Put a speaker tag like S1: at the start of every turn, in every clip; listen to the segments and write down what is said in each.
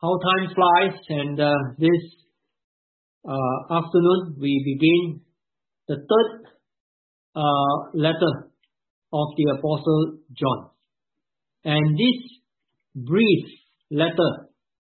S1: How time flies, and this afternoon we begin the third letter of the Apostle John. And this brief letter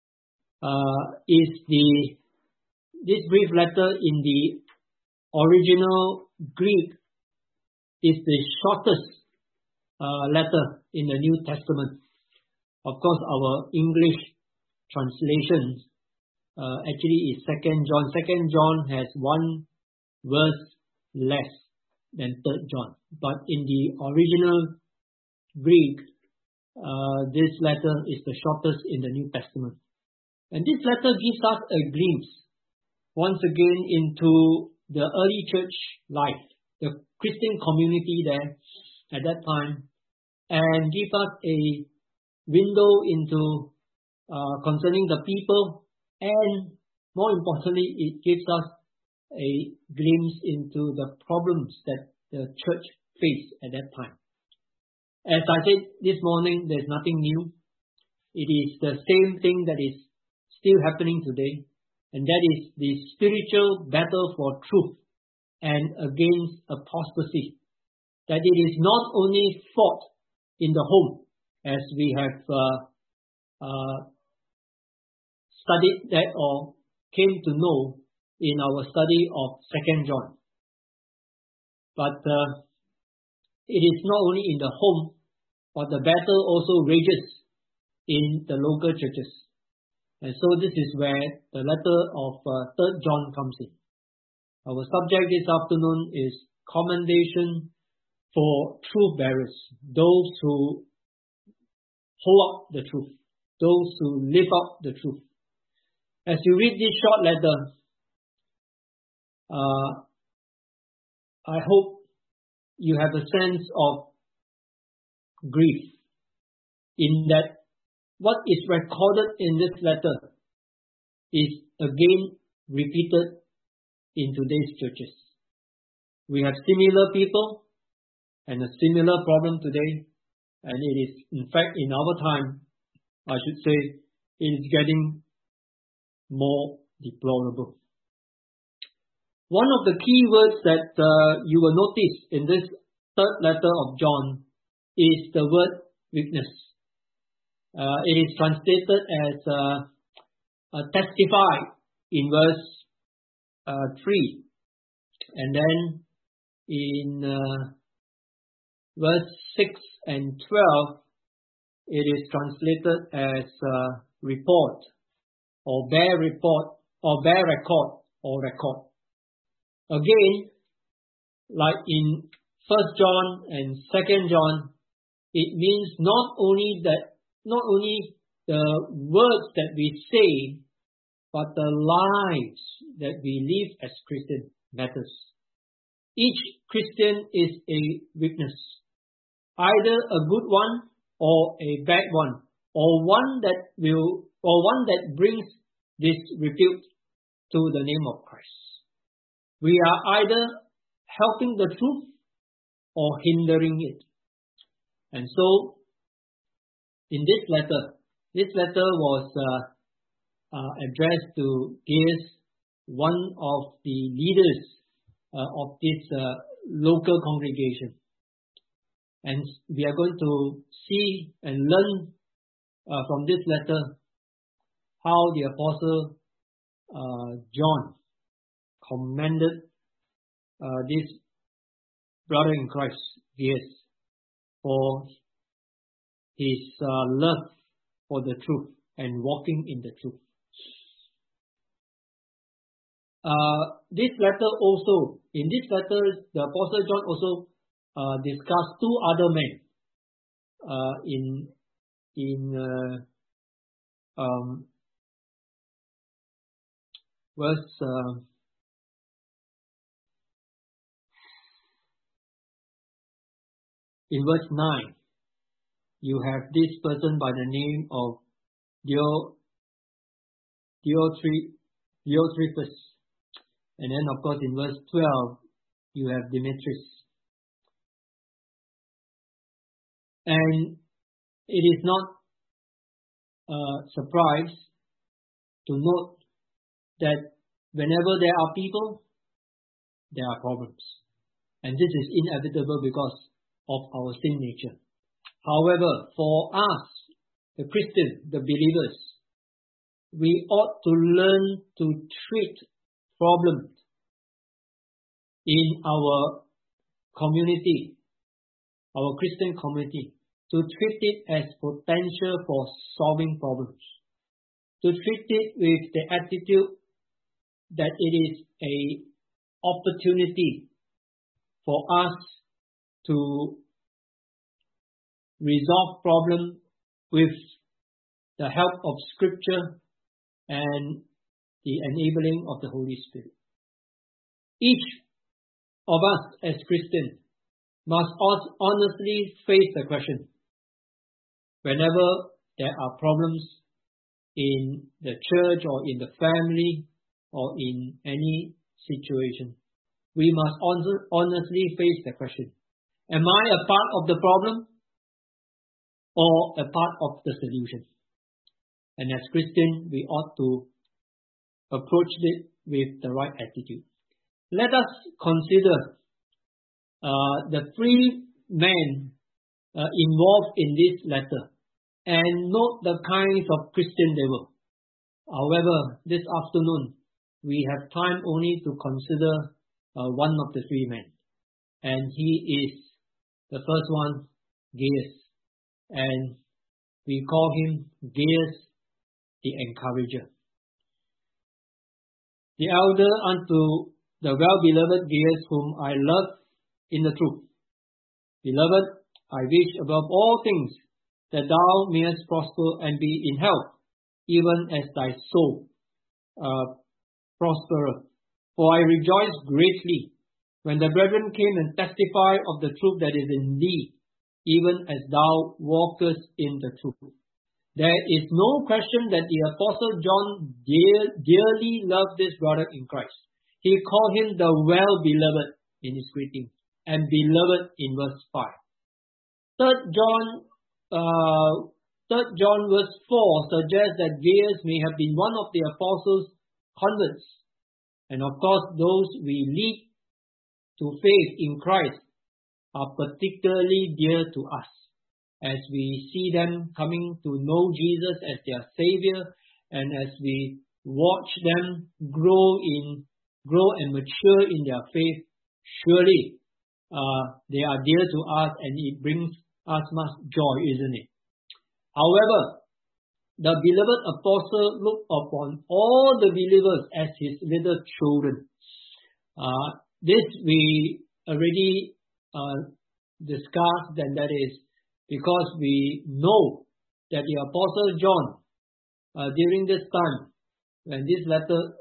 S1: this brief letter in the original Greek is the shortest letter in the New Testament. Of course, our English translation actually is 2 John. 2 John has one verse less than 3 John. But in the original Greek, this letter is the shortest in the New Testament. And this letter gives us a glimpse, once again, into the early church life, the Christian community there at that time, and gives us a window into concerning the people, and more importantly, it gives us a glimpse into the problems that the church faced at that time. As I said this morning, there's nothing new. It is the same thing that is still happening today, and that is the spiritual battle for truth and against apostasy. That it is not only fought in the home, as we have studied that or came to know in our study of 2 John. But it is not only in the home, but the battle also rages in the local churches. And so this is where the letter of 3 John comes in. Our subject this afternoon is commendation for truth bearers, those who hold up the truth, those who live up the truth. As you read this short letter, I hope you have a sense of grief in that what is recorded in this letter is again repeated in today's churches. We have similar people and a similar problem today, and it is, in fact, in our time, I should say, it is getting more deplorable. One of the key words that you will notice in this third letter of John is the word witness. It is translated as testify in verse 3. And then in verse 6 and 12, it is translated as report, or bear report, or bear record, or record. Again, like in 1 John and 2 John, it means not only the words that we say, but the lives that we live as Christian matters. Each Christian is a witness, either a good one or a bad one, or one that brings disrepute to the name of Christ. We are either helping the truth or hindering it. And so, in this letter was addressed to Gaius, one of the leaders of this local congregation. And we are going to see and learn from this letter how the Apostle John commended this brother in Christ, Gaius, for his love for the truth and walking in the truth. In this letter, the Apostle John also discussed two other men in verse 9. You have this person by the name of Diotrephes. And then, of course, in verse 12, you have Demetrius. And it is not a surprise to note that whenever there are people, there are problems. And this is inevitable because of our sin nature. However, for us, the Christians, the believers, we ought to learn to treat problems in our community, our Christian community, to treat it as potential for solving problems, to treat it with the attitude that it is an opportunity for us to resolve problems with the help of Scripture and the enabling of the Holy Spirit. Each of us as Christians must honestly face the question, whenever there are problems in the church or in the family or in any situation, we must honestly face the question, am I a part of the problem or a part of the solution? And as Christians, we ought to approach it with the right attitude. Let us consider the three men involved in this letter and note the kinds of Christian they were. However, this afternoon, we have time only to consider one of the three men. And he is the first one, Gaius. And we call him Gaius the Encourager. The elder unto the well-beloved Gaius, whom I love in the truth. Beloved, I wish above all things that thou mayest prosper and be in health, even as thy soul prospereth. For I rejoice greatly when the brethren came and testified of the truth that is in thee, even as thou walkest in the truth. There is no question that the Apostle John dearly loved this brother in Christ. He called him the well-beloved in his greeting, and beloved in verse 5. 3 John verse 4 suggests that Gaius may have been one of the apostles' converts. And of course, those we lead to faith in Christ are particularly dear to us, as we see them coming to know Jesus as their Savior, and as we watch them grow and mature in their faith. Surely they are dear to us, and it brings us much joy, isn't it? However, the beloved apostle looked upon all the believers as his little children. This we already discussed, and that is because we know that the Apostle John, during this time, when this letter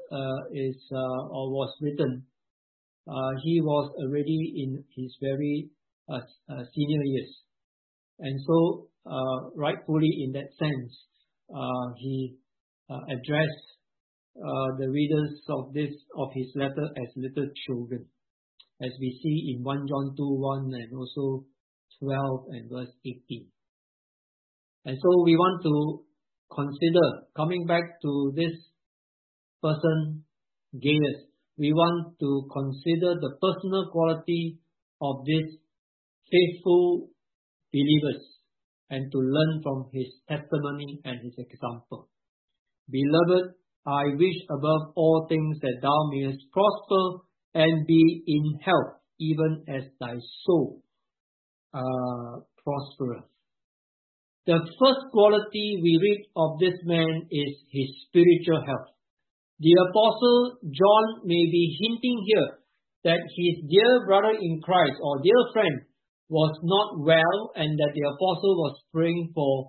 S1: was written, he was already in his very senior years. And so, rightfully in that sense, he addressed the readers of his letter as little children, as we see in 1 John 2:1 and also 12 and verse 18. And so we want to consider, coming back to this person, Gaius, we want to consider the personal quality of these faithful believers and to learn from his testimony and his example. Beloved, I wish above all things that thou mayest prosper and be in health, even as thy soul prospereth. The first quality we read of this man is his spiritual health. The Apostle John may be hinting here that his dear brother in Christ or dear friend was not well, and that the Apostle was praying for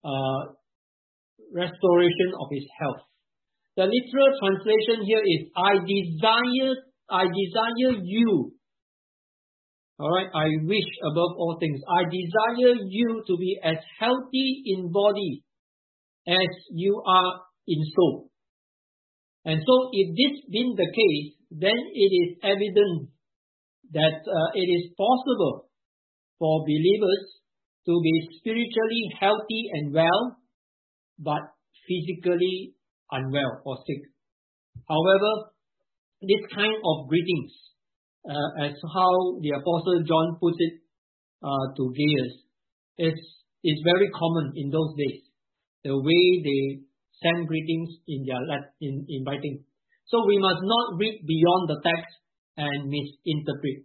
S1: restoration of his health. The literal translation here is, I desire you. Alright, I wish above all things, I desire you to be as healthy in body as you are in soul. And so if this been the case, then it is evident that it is possible for believers to be spiritually healthy and well, but physically unwell or sick. However, this kind of greetings, as how the Apostle John puts it to Gaius, is very common in those days. The way they send greetings in writing. So we must not read beyond the text and misinterpret.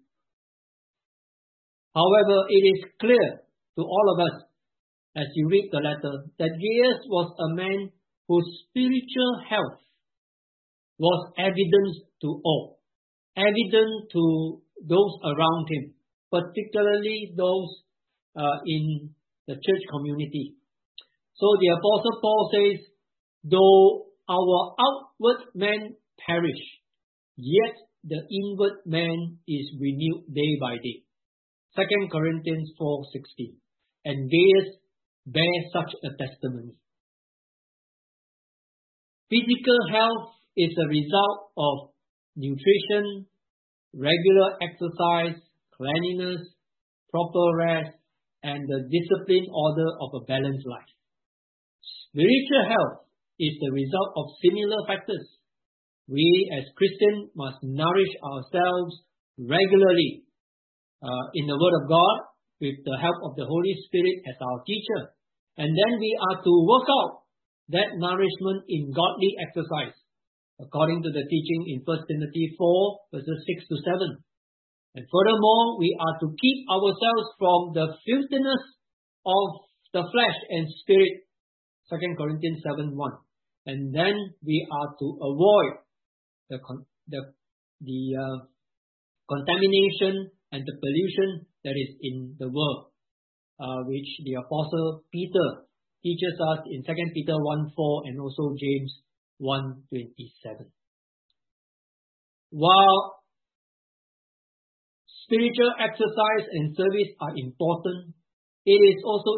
S1: However, it is clear to all of us as you read the letter that Gaius was a man whose spiritual health was evident to all, evident to those around him, particularly those in the church community. So the Apostle Paul says, though our outward man perish, yet the inward man is renewed day by day. 2 Corinthians 4:16. And Gaius bears such a testimony. Physical health is a result of nutrition, regular exercise, cleanliness, proper rest, and the disciplined order of a balanced life. Spiritual health is the result of similar factors. We as Christians must nourish ourselves regularly in the Word of God with the help of the Holy Spirit as our teacher. And then we are to work out that nourishment in godly exercise, according to the teaching in 1 Timothy 4, verses 6 to 7. And furthermore, we are to keep ourselves from the filthiness of the flesh and spirit, 2 Corinthians 7:1. And then we are to avoid the contamination and the pollution that is in the world, which the Apostle Peter teaches us in 2 Peter 1:4 and also James 1:27. While spiritual exercise and service are important, it is also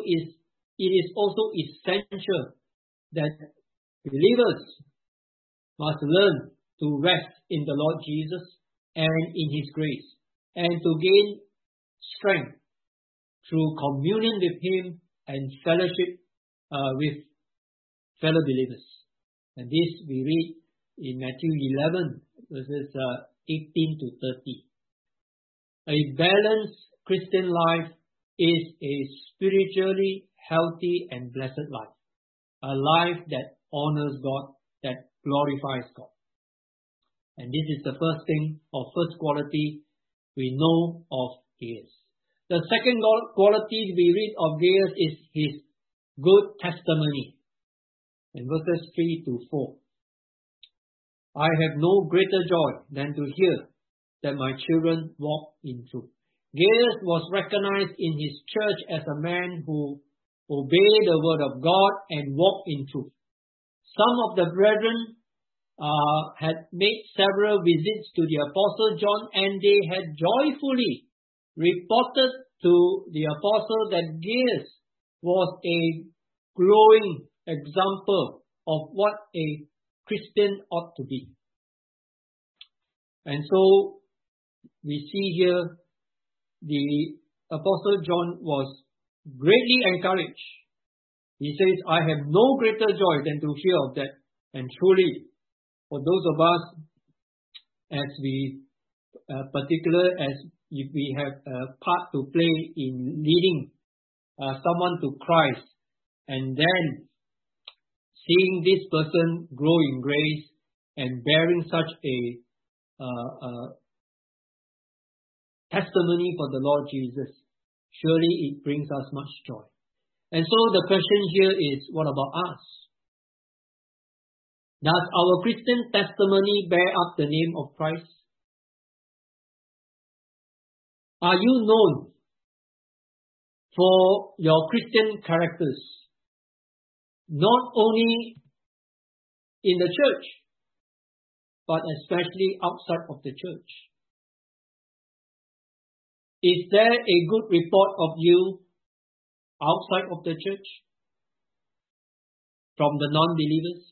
S1: essential that believers must learn to rest in the Lord Jesus and in His grace, and to gain strength through communion with Him and fellowship with fellow believers. And this we read in Matthew 11, verses 18 to 30. A balanced Christian life is a spiritually healthy and blessed life. A life that honors God, that glorifies God. And this is the first thing or first quality we know of Gaius. The second quality we read of Gaius is his good testimony. In verses 3 to 4. I have no greater joy than to hear that my children walk in truth. Gaius was recognized in his church as a man who obeyed the word of God and walked in truth. Some of the brethren had made several visits to the Apostle John, and they had joyfully reported to the Apostle that Gaius was a glowing example of what a Christian ought to be. And so we see here the Apostle John was greatly encouraged. He says, I have no greater joy than to hear of that. And truly, for those of us, as we, if we have a part to play in leading someone to Christ, and then seeing this person grow in grace and bearing such a testimony for the Lord Jesus, surely it brings us much joy. And so the question here is, what about us? Does our Christian testimony bear up the name of Christ? Are you known for your Christian characters, not only in the church, but especially outside of the church? Is there a good report of you outside of the church from the non-believers?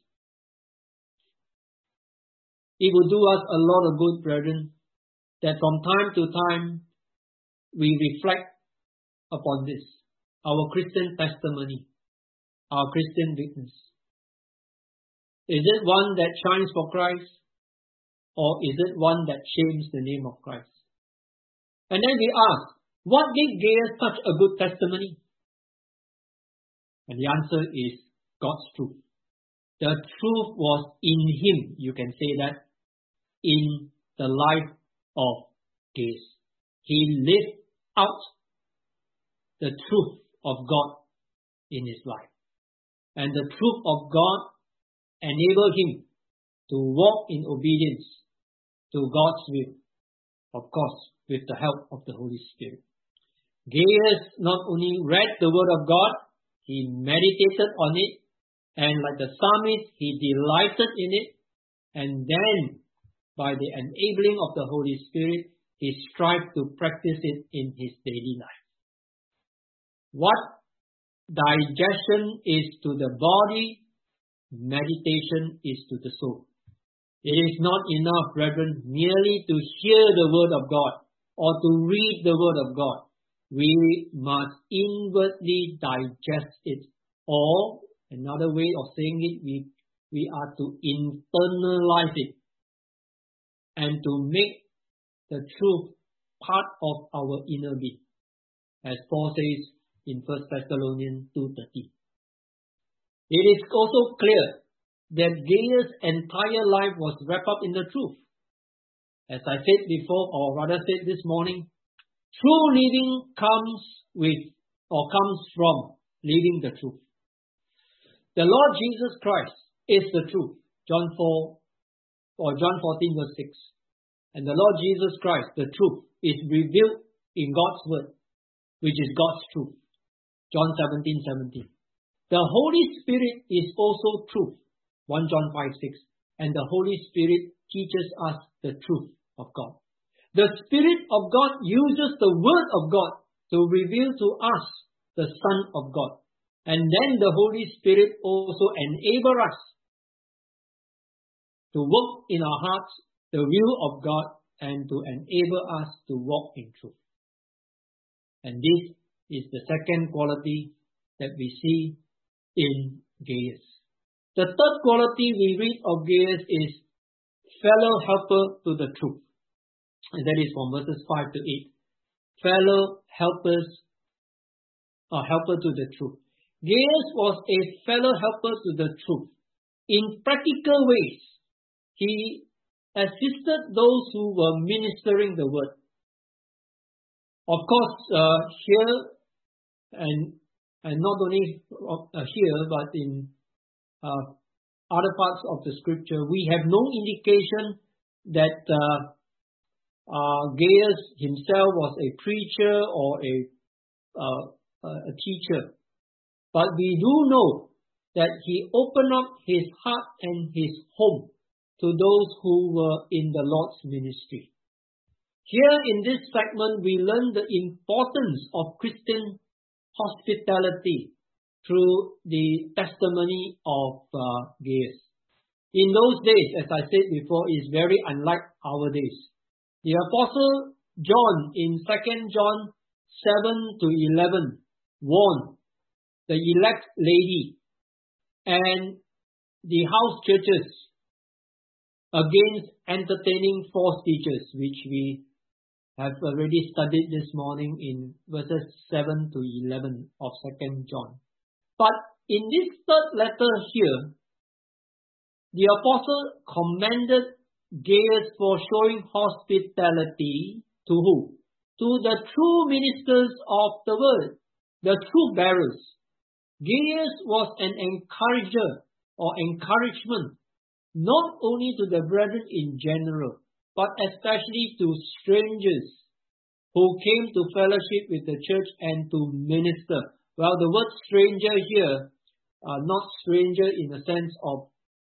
S1: It will do us a lot of good, brethren, that from time to time we reflect upon this, our Christian testimony, our Christian witness. Is it one that shines for Christ, or is it one that shames the name of Christ? And then we ask, what gave Gaius such a good testimony? And the answer is God's truth. The truth was in him, you can say that, in the life of Gaius. He lived out the truth of God in his life. And the truth of God enabled him to walk in obedience to God's will, of course, with the help of the Holy Spirit. Gaius not only read the Word of God, he meditated on it, and like the psalmist, he delighted in it, and then, by the enabling of the Holy Spirit, he strived to practice it in his daily life. What digestion is to the body, meditation is to the soul. It is not enough, brethren, merely to hear the Word of God or to read the Word of God. We must inwardly digest it. Or, another way of saying it, we are to internalize it and to make the truth part of our inner being, as Paul says in 1 Thessalonians 2:13. It is also clear that Gaius' entire life was wrapped up in the truth. As I said before, or rather said this morning, true living comes from living the truth. The Lord Jesus Christ is the truth. John 14 verse 6. And the Lord Jesus Christ, the truth, is revealed in God's word, which is God's truth. John 17:17. The Holy Spirit is also truth. 1 John 5:6. And the Holy Spirit teaches us the truth of God. The Spirit of God uses the Word of God to reveal to us the Son of God. And then the Holy Spirit also enables us to work in our hearts the will of God and to enable us to walk in truth. And this is the second quality that we see in Gaius. The third quality we read of Gaius is fellow helper to the truth. And that is from verses 5 to 8. Fellow helpers, or helper to the truth. Gaius was a fellow helper to the truth. In practical ways, he assisted those who were ministering the word. Of course, here, and not only here, but in other parts of the scripture, we have no indication that Gaius himself was a preacher or a teacher. But we do know that he opened up his heart and his home to those who were in the Lord's ministry. Here in this segment, we learn the importance of Christian hospitality through the testimony of Gaius. In those days, as I said before, is very unlike our days. The Apostle John in 2 John 7 to 11 warned the elect lady and the house churches against entertaining false teachers, which we have already studied this morning in verses 7 to 11 of 2 John. But in this third letter here, the apostle commended Gaius for showing hospitality to who? To the true ministers of the word, the truth bearers. Gaius was an encourager or encouragement, not only to the brethren in general, but especially to strangers who came to fellowship with the church and to minister. Well, the word stranger here, not stranger in the sense of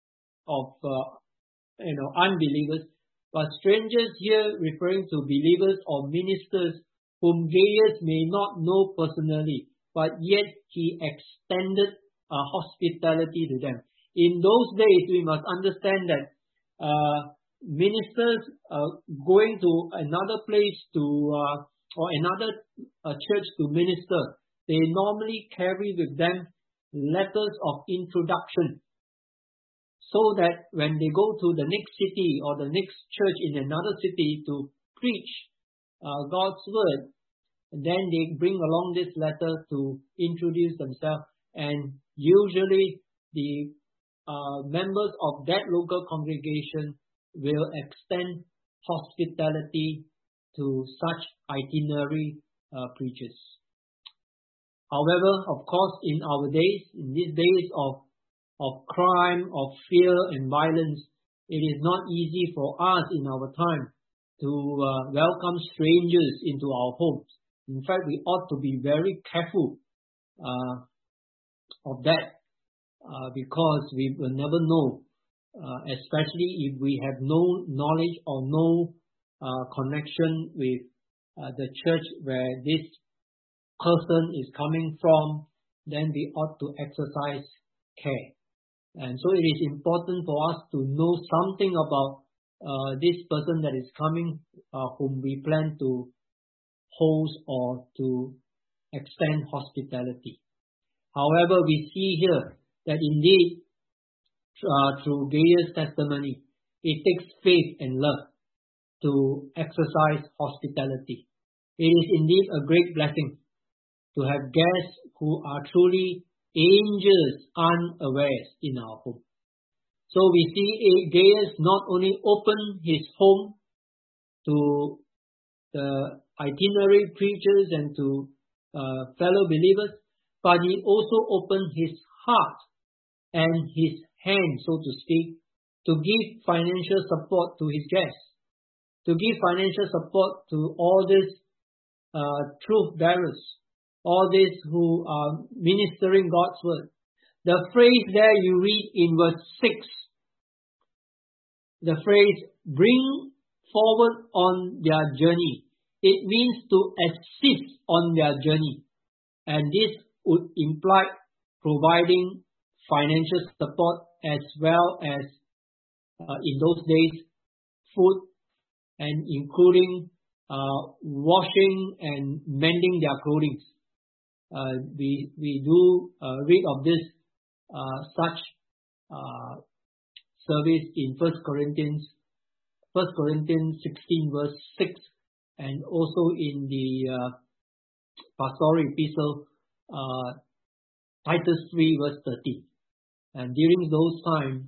S1: unbelievers, but strangers here referring to believers or ministers whom Gaius may not know personally, but yet he extended hospitality to them. In those days, we must understand that ministers going to another place or another church to minister, they normally carry with them letters of introduction so that when they go to the next city or the next church in another city to preach God's word, then they bring along this letter to introduce themselves, and usually the members of that local congregation will extend hospitality to such itinerary preachers. However, of course, in our days, in these days of crime, of fear and violence, it is not easy for us in our time to welcome strangers into our homes. In fact, we ought to be very careful of that because we will never know, especially if we have no knowledge or no connection with the church where this person is coming from, then we ought to exercise care. And so it is important for us to know something about this person that is coming, whom we plan to host or to extend hospitality. However, we see here that indeed, through Gaius' testimony, it takes faith and love to exercise hospitality. It is indeed a great blessing to have guests who are truly angels unawares in our home. So we see Gaius not only opened his home to the itinerary preachers and to fellow believers, but he also opened his heart and his hand, so to speak, to give financial support to his guests, to give financial support to all these truth bearers, all these who are ministering God's word. The phrase there you read in verse 6, the phrase, bring forward on their journey. It means to assist on their journey. And this would imply providing financial support as well as, in those days, food, and including washing and mending their clothing. We do read of this such service in 1 Corinthians 16 verse 6, and also in the pastoral epistle Titus 3 verse 13. And during those times,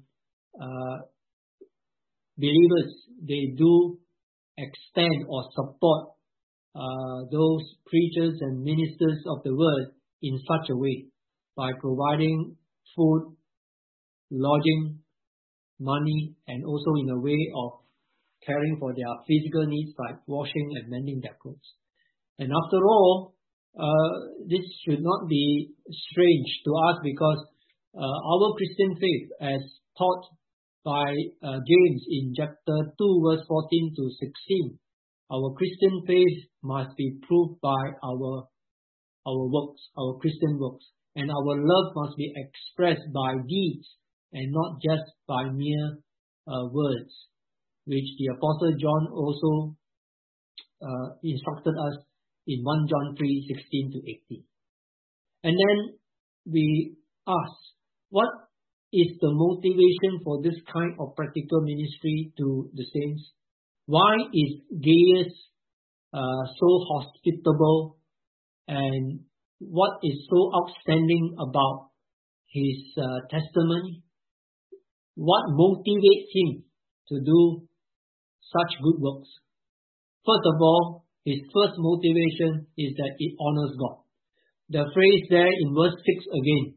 S1: believers, they do extend or support those preachers and ministers of the word in such a way, by providing food, lodging, money, and also in a way of caring for their physical needs like washing and mending their clothes. And after all, this should not be strange to us, because our Christian faith, as taught by James in chapter 2 verse 14 to 16, our Christian faith must be proved by our works, our Christian works, and our love must be expressed by deeds and not just by mere words, which the Apostle John also instructed us in 1 John 3:16 to 18. And then we ask, what is the motivation for this kind of practical ministry to the saints? Why is Gaius so hospitable, and what is so outstanding about his testimony? What motivates him to do such good works? First of all, his first motivation is that it honors God. The phrase there in verse 6 again,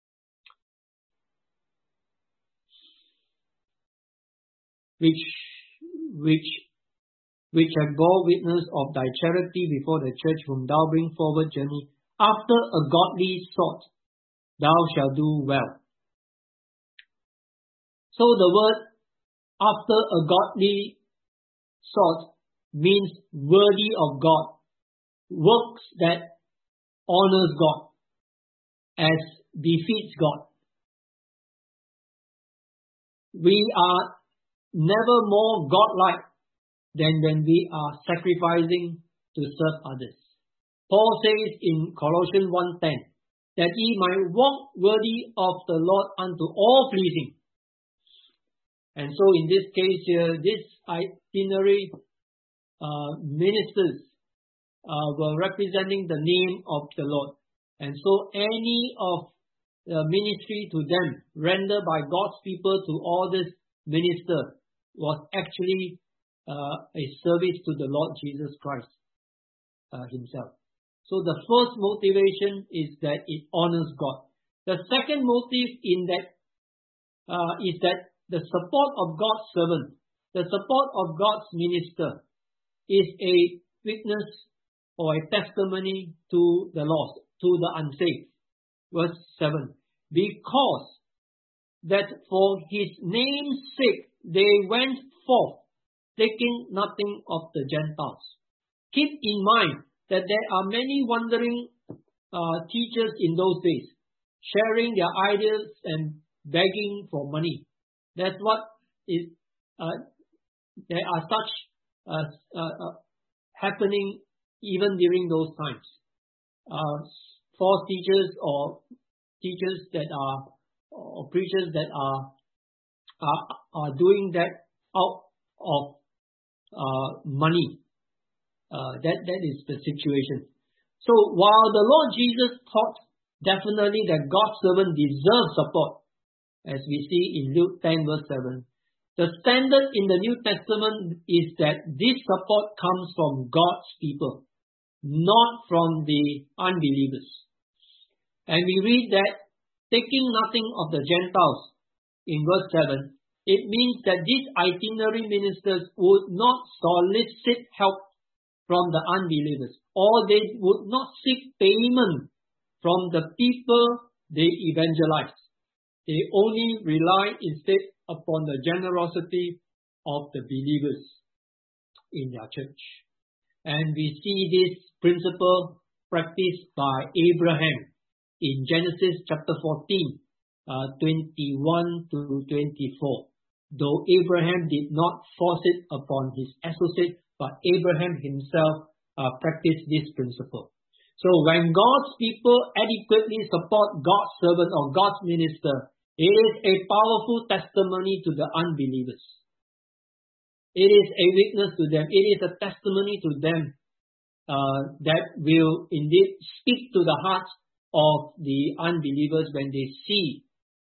S1: which have bore witness of thy charity before the church, whom thou bring forward journey, after a godly sort, thou shalt do well. So the word after a godly sort means worthy of God, works that honors God, as befits God. We are never more godlike than when we are sacrificing to serve others. Paul says in Colossians 1:10 that ye might walk worthy of the Lord unto all pleasing, And so in this case here, this itinerary ministers were representing the name of the Lord. And so any of the ministry to them rendered by God's people to all this minister was actually a service to the Lord Jesus Christ himself. So the first motivation is that it honors God. The second motive in that is that the support of God's servant, the support of God's minister is a witness or a testimony to the lost, to the unsaved. Verse 7. Because that for his name's sake they went forth, taking nothing of the Gentiles. Keep in mind that there are many wandering teachers in those days, sharing their ideas and begging for money. That's what is. There are such happening even during those times. False teachers or teachers that are or preachers that are doing that out of money. That is the situation. So while the Lord Jesus taught definitely that God's servant deserves support, as we see in Luke 10 verse 7, the standard in the New Testament is that this support comes from God's people, not from the unbelievers. And we read that taking nothing of the Gentiles in verse 7, it means that these itinerary ministers would not solicit help from the unbelievers, or they would not seek payment from the people they evangelize. They only rely instead upon the generosity of the believers in their church. And we see this principle practiced by Abraham in Genesis chapter 14, 21 to 24. Though Abraham did not force it upon his associate, but Abraham himself practiced this principle. So when God's people adequately support God's servant or God's minister, it is a powerful testimony to the unbelievers. It is a witness to them. It is a testimony to them that will indeed speak to the hearts of the unbelievers when they see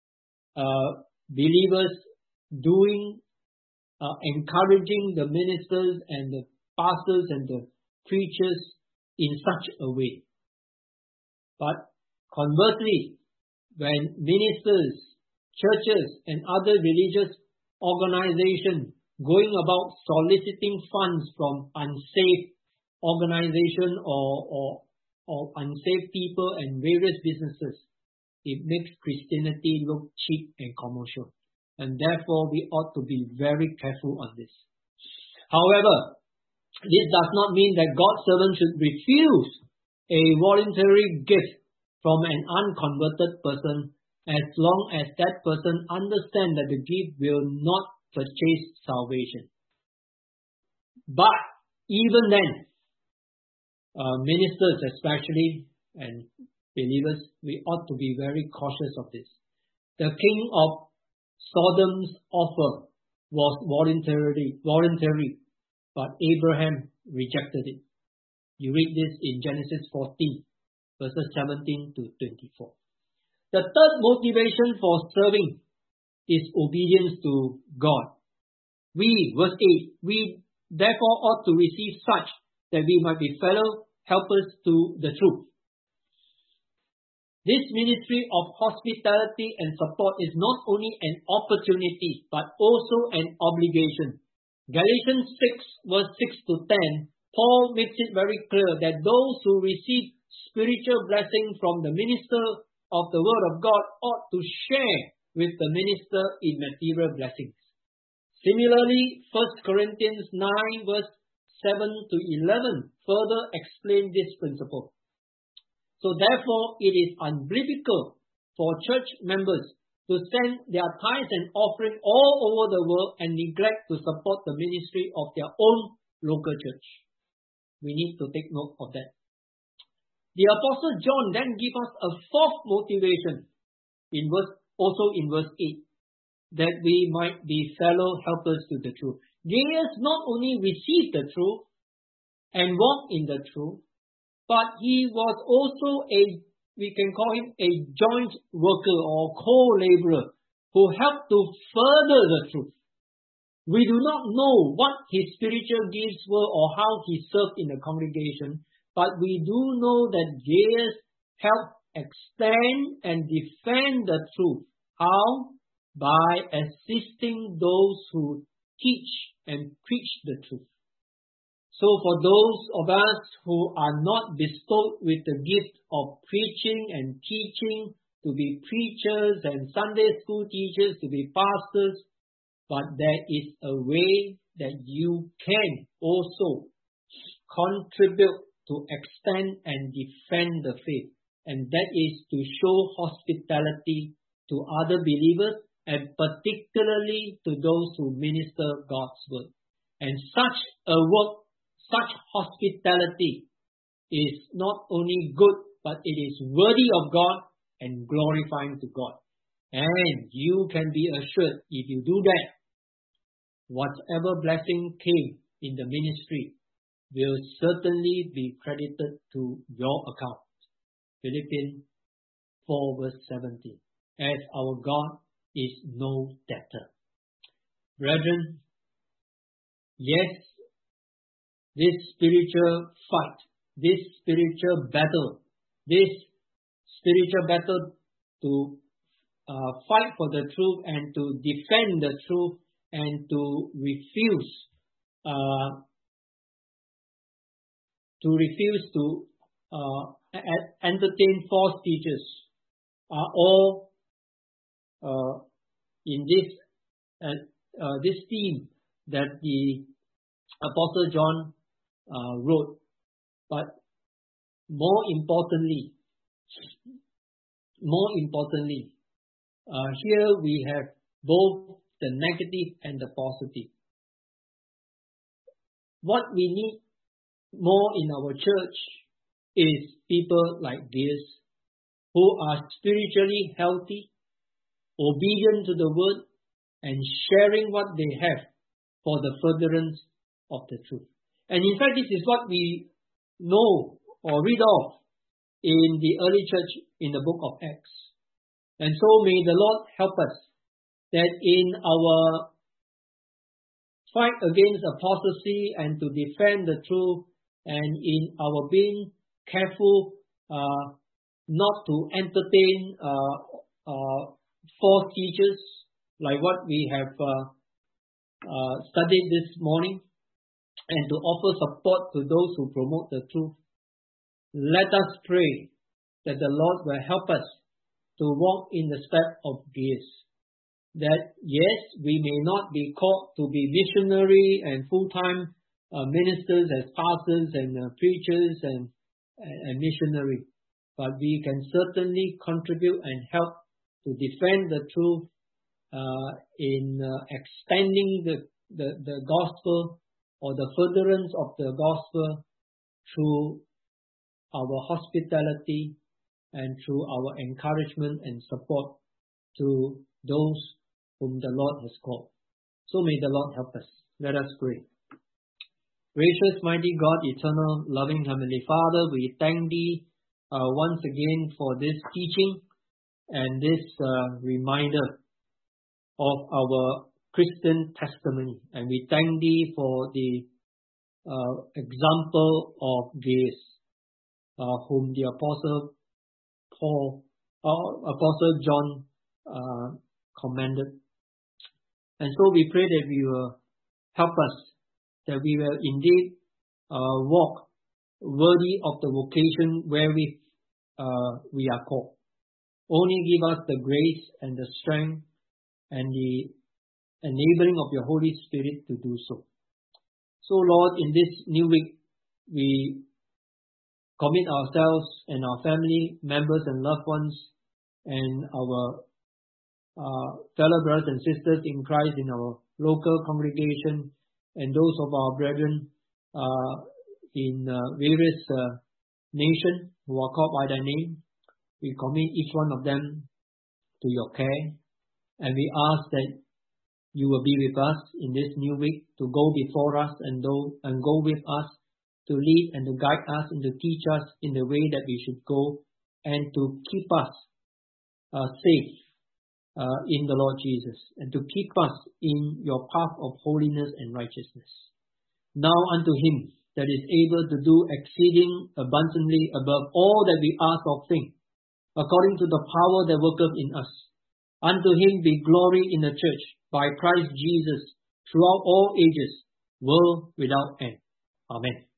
S1: believers doing, encouraging the ministers and the pastors and the preachers in such a way. But conversely, when ministers, churches, and other religious organizations going about soliciting funds from unsafe organizations or unsafe people and various businesses, it makes Christianity look cheap and commercial. And therefore, we ought to be very careful on this. However, this does not mean that God's servant should refuse a voluntary gift from an unconverted person as long as that person understands that the gift will not purchase salvation. But even then, ministers especially and believers, we ought to be very cautious of this. The king of Sodom's offer was voluntary, but Abraham rejected it. You read this in Genesis 14, verses 17 to 24. The third motivation for serving is obedience to God. Verse 8, we therefore ought to receive such that we might be fellow helpers to the truth. This ministry of hospitality and support is not only an opportunity, but also an obligation. Galatians 6, verse 6 to 10, Paul makes it very clear that those who receive spiritual blessing from the minister of the Word of God ought to share with the minister in material blessings. Similarly, 1 Corinthians 9, verse 7 to 11 further explain this principle. So therefore, it is unbiblical for church members to send their tithes and offering all over the world and neglect to support the ministry of their own local church. We need to take note of that. The Apostle John then gives us a fourth motivation also in verse 8. that we might be fellow helpers to the truth. Gaius not only received the truth and walked in the truth, but he was also we can call him a joint worker or co-laborer who helped to further the truth. We do not know what his spiritual gifts were or how he served in the congregation, but we do know that Gaius helped extend and defend the truth. How? By assisting those who teach and preach the truth. So for those of us who are not bestowed with the gift of preaching and teaching, to be preachers and Sunday school teachers, to be pastors, but there is a way that you can also contribute to extend and defend the faith. And that is to show hospitality to other believers and particularly to those who minister God's word. And such a work, such hospitality is not only good, but it is worthy of God and glorifying to God. And you can be assured, if you do that, whatever blessing came in the ministry will certainly be credited to your account. Philippians 4 verse 17. As our God is no debtor. Brethren, yes, this spiritual fight, this spiritual battle to fight for the truth and to defend the truth and to refuse to entertain false teachers are all in this theme that the Apostle John wrote. But more importantly, here we have both the negative and the positive. What we need more in our church is people like Gaius who are spiritually healthy, obedient to the word, and sharing what they have for the furtherance of the truth. And in fact, this is what we know or read of in the early church in the book of Acts. And so may the Lord help us that in our fight against apostasy and to defend the truth, and in our being careful not to entertain false teachers like what we have studied this morning, and to offer support to those who promote the truth. Let us pray that the Lord will help us to walk in the step of Gaius. That yes, we may not be called to be missionary and full-time ministers as pastors and preachers and missionary, but we can certainly contribute and help to defend the truth in extending the gospel or the furtherance of the gospel through our hospitality and through our encouragement and support to those whom the Lord has called. So may the Lord help us. Let us pray. Gracious, mighty God, eternal, loving Heavenly Father, we thank Thee once again for this teaching and this reminder of our Christian testimony. And we thank Thee for the example of Gaius, whom the Apostle John commended. And so we pray that we will help us, that we will indeed walk worthy of the vocation wherewith we are called. Only give us the grace and the strength and the enabling of your Holy Spirit to do so. So Lord, in this new week, we commit ourselves and our family members and loved ones and our fellow brothers and sisters in Christ in our local congregation and those of our brethren in various nations who are called by thy name. We commit each one of them to your care. And we ask that you will be with us in this new week, to go before us and go with us, to lead and to guide us and to teach us in the way that we should go, and to keep us safe in the Lord Jesus, and to keep us in your path of holiness and righteousness. Now unto him that is able to do exceeding abundantly above all that we ask or think, according to the power that worketh in us. Unto him be glory in the church by Christ Jesus throughout all ages, world without end. Amen.